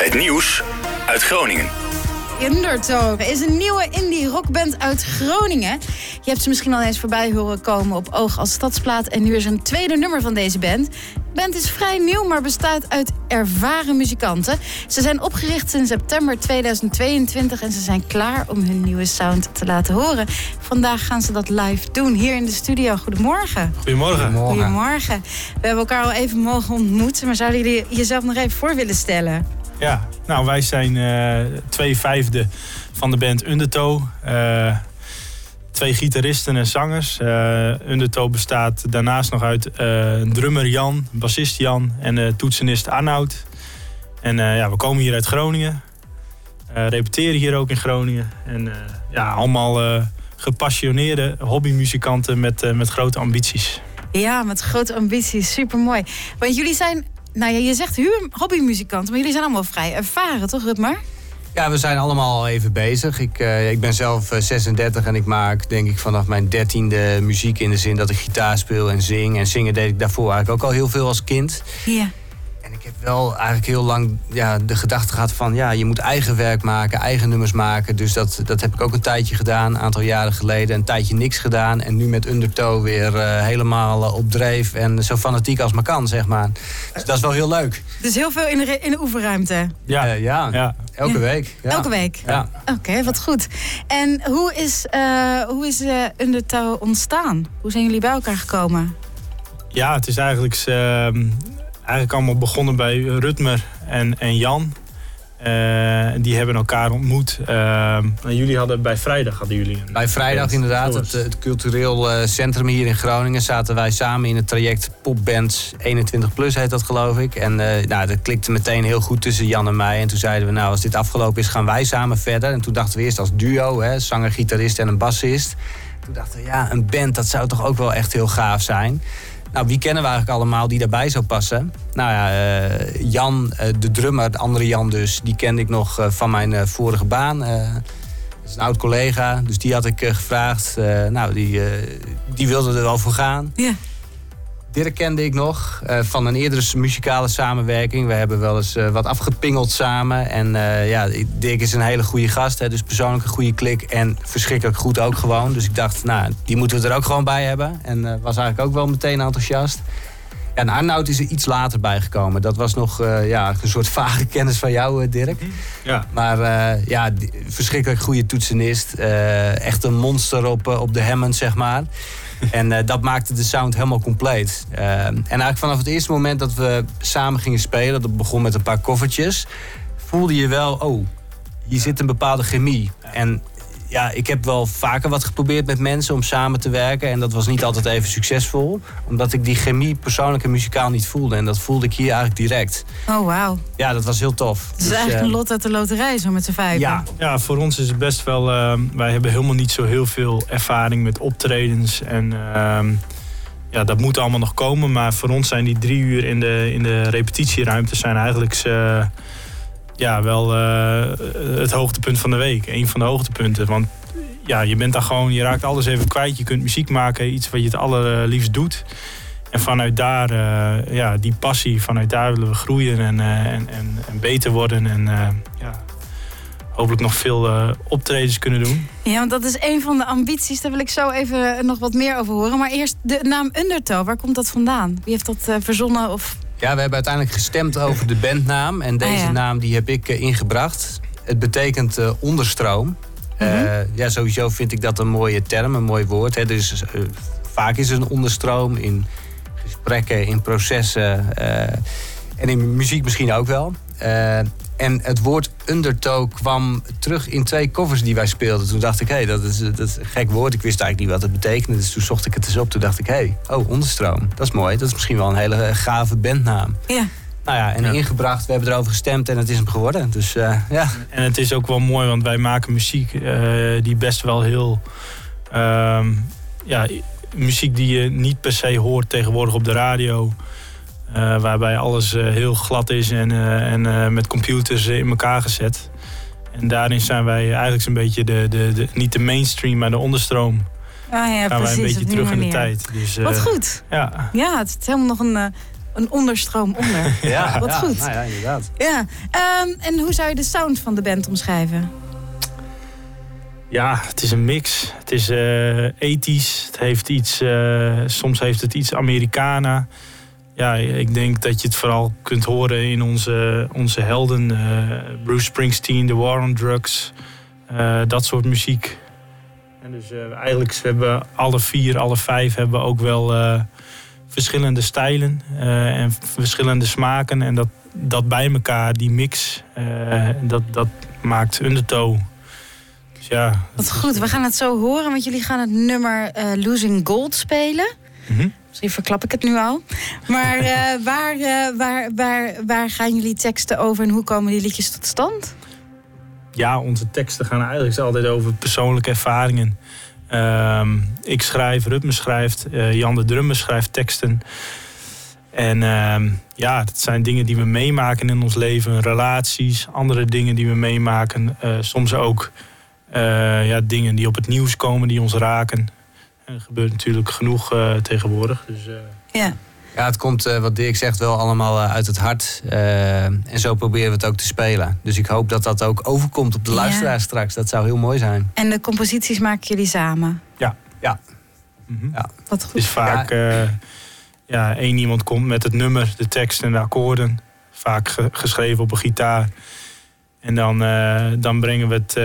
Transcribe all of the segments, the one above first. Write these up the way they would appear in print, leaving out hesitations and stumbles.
Het nieuws uit Groningen. Undertow is een nieuwe indie rockband uit Groningen. Je hebt ze misschien al eens voorbij horen komen op Oog als stadsplaat. En nu is een tweede nummer van deze band. De band is vrij nieuw, maar bestaat uit ervaren muzikanten. Ze zijn opgericht in september 2022 en ze zijn klaar om hun nieuwe sound te laten horen. Vandaag gaan ze dat live doen hier in de studio. Goedemorgen. Goedemorgen. Goedemorgen. We hebben elkaar al even mogen ontmoeten, maar zouden jullie jezelf nog even voor willen stellen? Ja, nou wij zijn 2/5 van de band Undertow. 2 gitaristen en zangers. Undertow bestaat daarnaast nog uit drummer Jan, bassist Jan en toetsenist Arnoud. En we komen hier uit Groningen. Repeteren hier ook in Groningen. En allemaal gepassioneerde hobbymuzikanten met grote ambities. Ja, met grote ambities. Supermooi. Want jullie zijn... Nou ja, je zegt hobbymuzikanten, maar jullie zijn allemaal vrij ervaren, toch Rutmer? Ja, we zijn allemaal al even bezig. Ik ben zelf 36 en ik maak denk ik vanaf mijn 13e muziek in de zin dat ik gitaar speel en zing. En zingen deed ik daarvoor eigenlijk ook al heel veel als kind. Ja. En ik heb wel eigenlijk heel lang de gedachte gehad van je moet eigen werk maken, eigen nummers maken. Dus dat heb ik ook een tijdje gedaan, een aantal jaren geleden. Een tijdje niks gedaan en nu met Undertow weer helemaal op dreef en zo fanatiek als maar kan, zeg maar. Dus dat is wel heel leuk. Dus heel veel in de oefenruimte? Ja. Elke week. Ja. Elke week? Ja. Oké, wat goed. En hoe is Undertow ontstaan? Hoe zijn jullie bij elkaar gekomen? Ja, het is eigenlijk allemaal begonnen bij Rutmer en Jan. Die hebben elkaar ontmoet. Jullie hadden bij Vrijdag Bij Vrijdag inderdaad, het cultureel centrum hier in Groningen, zaten wij samen in het traject Popbands 21 Plus heet dat geloof ik. En dat klikte meteen heel goed tussen Jan en mij. En toen zeiden we als dit afgelopen is gaan wij samen verder. En toen dachten we eerst als duo, zanger, gitarist en een bassist. Toen dachten we een band dat zou toch ook wel echt heel gaaf zijn. Nou, wie kennen we eigenlijk allemaal die daarbij zou passen? Jan, de drummer, de andere Jan dus, die kende ik nog van mijn vorige baan. Dat is een oud collega, dus die had ik gevraagd. Die wilde er wel voor gaan. Ja. Dirk kende ik nog van een eerdere muzikale samenwerking. We hebben wel eens wat afgepingeld samen. En Dirk is een hele goede gast, dus persoonlijk een goede klik. En verschrikkelijk goed ook gewoon. Dus ik dacht, die moeten we er ook gewoon bij hebben. En was eigenlijk ook wel meteen enthousiast. Ja, en Arnoud is er iets later bijgekomen. Dat was nog een soort vage kennis van jou, Dirk. Ja. Maar verschrikkelijk goede toetsenist. Echt een monster op de Hammond, zeg maar. En dat maakte de sound helemaal compleet. En eigenlijk vanaf het eerste moment dat we samen gingen spelen, dat begon met een paar koffertjes, voelde je wel, hier zit een bepaalde chemie. En ik heb wel vaker wat geprobeerd met mensen om samen te werken. En dat was niet altijd even succesvol. Omdat ik die chemie persoonlijk en muzikaal niet voelde. En dat voelde ik hier eigenlijk direct. Oh, wauw. Ja, dat was heel tof. Het is eigenlijk een lot uit de loterij, zo met z'n vijven. Ja, voor ons is het best wel... wij hebben helemaal niet zo heel veel ervaring met optredens. En dat moet allemaal nog komen. Maar voor ons zijn die 3 uur in de repetitieruimte zijn eigenlijk... wel het hoogtepunt van de week. Een van de hoogtepunten. Want je bent daar gewoon, je raakt alles even kwijt. Je kunt muziek maken, iets wat je het allerliefst doet. En vanuit daar, die passie, vanuit daar willen we groeien en beter worden. En hopelijk nog veel optredens kunnen doen. Ja, want dat is een van de ambities. Daar wil ik zo even nog wat meer over horen. Maar eerst de naam Undertow, waar komt dat vandaan? Wie heeft dat verzonnen of... Ja, we hebben uiteindelijk gestemd over de bandnaam. En deze naam die heb ik ingebracht. Het betekent onderstroom. Sowieso vind ik dat een mooie term, een mooi woord. Dus vaak is er een onderstroom in gesprekken, in processen. En in muziek misschien ook wel. En het woord Undertow kwam terug in 2 covers die wij speelden. Toen dacht ik, dat is een gek woord. Ik wist eigenlijk niet wat het betekende. Dus toen zocht ik het eens op. Toen dacht ik, onderstroom. Dat is mooi. Dat is misschien wel een hele gave bandnaam. Ja. Ingebracht. We hebben erover gestemd en het is hem geworden. Dus En het is ook wel mooi, want wij maken muziek die best wel heel... muziek die je niet per se hoort tegenwoordig op de radio... waarbij alles heel glad is en met computers in elkaar gezet. En daarin zijn wij eigenlijk zo'n beetje niet de mainstream, maar de onderstroom. Gaan wij een beetje terug in de tijd. Dus, wat goed. Ja, het is helemaal nog een onderstroom onder. Ja, wat goed. Nou ja, inderdaad. Ja. En hoe zou je de sound van de band omschrijven? Ja, het is een mix. Het is ethisch. Het heeft iets, soms heeft het iets Americana. Ja, ik denk dat je het vooral kunt horen in onze helden. Bruce Springsteen, The War on Drugs. Dat soort muziek. En dus eigenlijk hebben alle 5 hebben ook wel verschillende stijlen en verschillende smaken. En dat bij elkaar, die mix, dat maakt Undertow. Dus ja, wat goed, we gaan het zo horen, want jullie gaan het nummer Losing Gold spelen. Mm-hmm. Misschien verklap ik het nu al. Maar waar gaan jullie teksten over en hoe komen die liedjes tot stand? Ja, onze teksten gaan eigenlijk altijd over persoonlijke ervaringen. Ik schrijf, Rutme schrijft, Jan de drummer schrijft teksten. En dat zijn dingen die we meemaken in ons leven. Relaties, andere dingen die we meemaken. Soms ook dingen die op het nieuws komen, die ons raken. En dat gebeurt natuurlijk genoeg tegenwoordig. Dus, ja. Ja, het komt, wat Dirk zegt, wel allemaal uit het hart. En zo proberen we het ook te spelen. Dus ik hoop dat dat ook overkomt op de luisteraars straks. Dat zou heel mooi zijn. En de composities maken jullie samen? Ja. Mm-hmm. Ja. Wat goed. Het is vaak één iemand komt met het nummer, de tekst en de akkoorden. Vaak geschreven op een gitaar. En dan brengen we het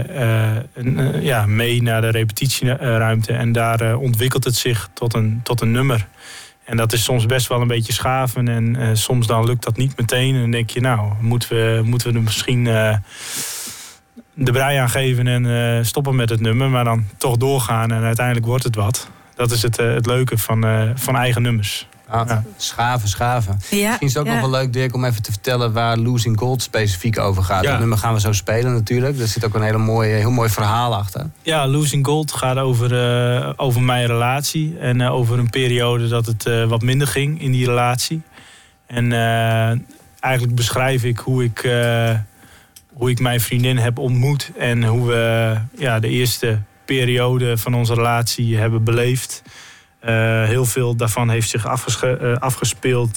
mee naar de repetitieruimte. En daar ontwikkelt het zich tot een nummer. En dat is soms best wel een beetje schaven. En soms dan lukt dat niet meteen. En dan denk je, nou, moeten we er misschien de brei aan geven en stoppen met het nummer. Maar dan toch doorgaan en uiteindelijk wordt het wat. Dat is het leuke van eigen nummers. Ja. Schaven. Ja. Misschien is het ook nog wel leuk, Dirk, om even te vertellen waar Losing Gold specifiek over gaat. Ja. Dat nummer gaan we zo spelen natuurlijk. Daar zit ook een heel mooi verhaal achter. Ja, Losing Gold gaat over mijn relatie. En over een periode dat het wat minder ging in die relatie. En eigenlijk beschrijf ik hoe ik mijn vriendin heb ontmoet. En hoe we de eerste periode van onze relatie hebben beleefd. Heel veel daarvan heeft zich afgespeeld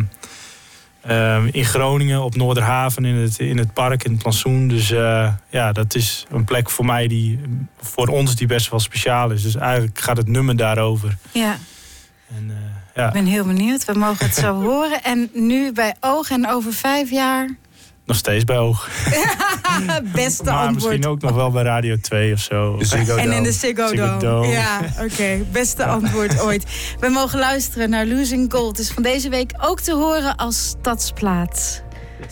in Groningen, op Noorderhaven, in het park, in het plantsoen. Dus dat is een plek voor mij voor ons die best wel speciaal is. Dus eigenlijk gaat het nummer daarover. Ja. En, ik ben heel benieuwd. We mogen het zo horen. En nu bij Oog en over 5 jaar... Nog steeds bij Oog. Beste maar antwoord. Misschien ook nog wel bij Radio 2 of zo. En in de Ziggo Dome. Ja, oké. Beste antwoord ooit. We mogen luisteren naar Losing Gold. Het is van deze week ook te horen als Stadsplaat. Yes.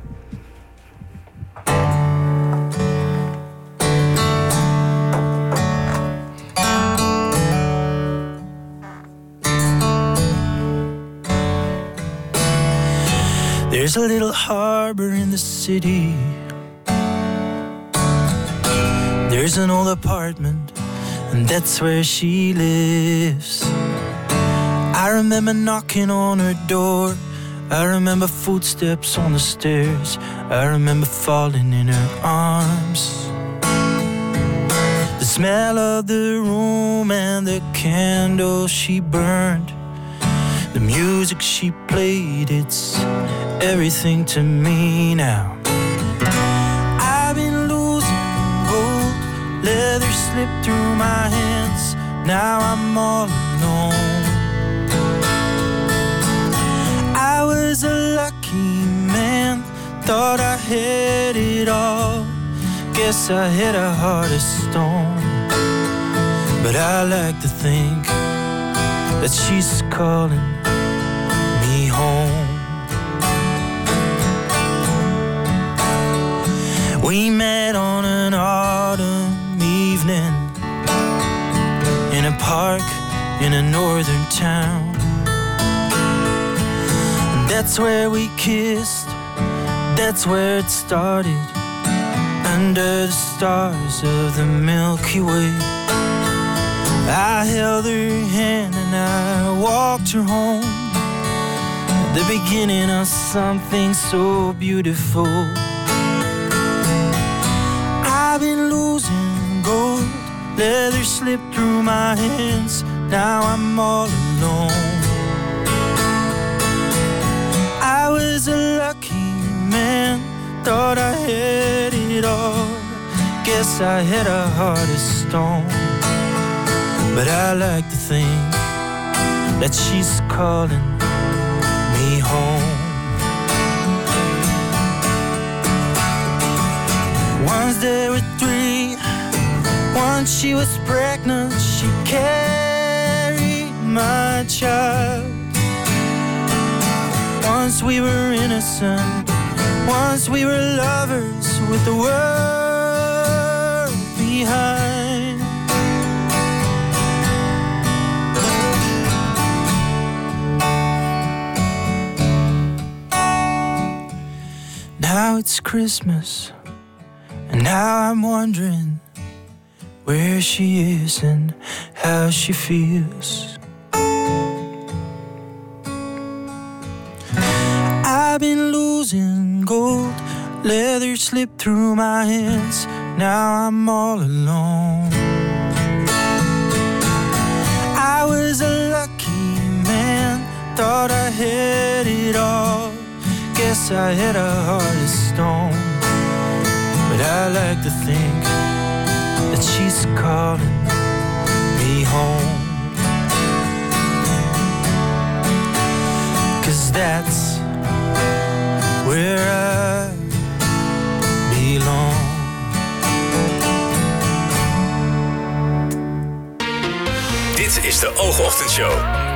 There's a little harbor in the city. There's an old apartment, and that's where she lives. I remember knocking on her door. I remember footsteps on the stairs. I remember falling in her arms. The smell of the room and the candle she burned. The music she played, it's everything to me now. I've been losing gold, leather slipped through my hands. Now I'm all alone. I was a lucky man, thought I had it all. Guess I had a heart of stone. But I like to think that she's calling me home. We met on an autumn evening in a park in a northern town. And that's where we kissed, that's where it started. Under the stars of the Milky Way, I held her hand and I walked her home. The beginning of something so beautiful. I've been losing gold, leather slipped through my hands. Now I'm all alone. was a lucky man, thought I had it all. Guess I had a heart of stone. But I like to think that she's calling me home. Once there were 3, once she was pregnant, she carried my child. Once we were innocent, once we were lovers with the world behind. Now it's Christmas, and now I'm wondering where she is and how she feels. I've been losing gold, leather slipped through my hands. Now I'm all alone. I was a lucky man, thought I had it all. Guess I had a heart of stone. But I like to think that she's calling me home. 'Cause that's where I belong. Dit is de Oogochtendshow.